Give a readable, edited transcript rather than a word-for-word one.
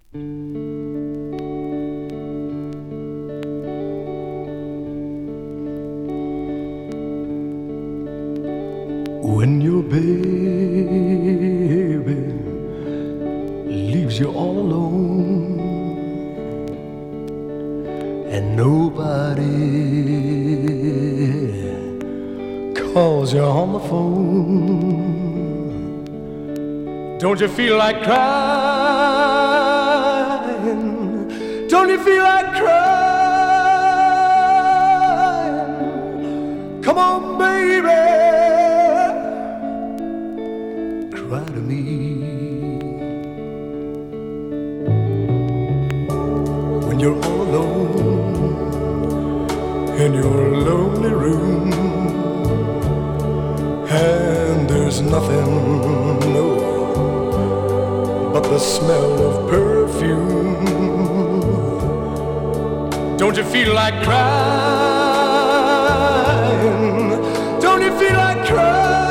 When your baby leaves you all alone and nobody calls you on the phone, don't you feel like crying? Don't you feel like crying? Come on, baby, cry to me. When you're all alone in your lonely room and there's nothing, no, but the smell of perfume, don't you feel like crying? Don't you feel like crying?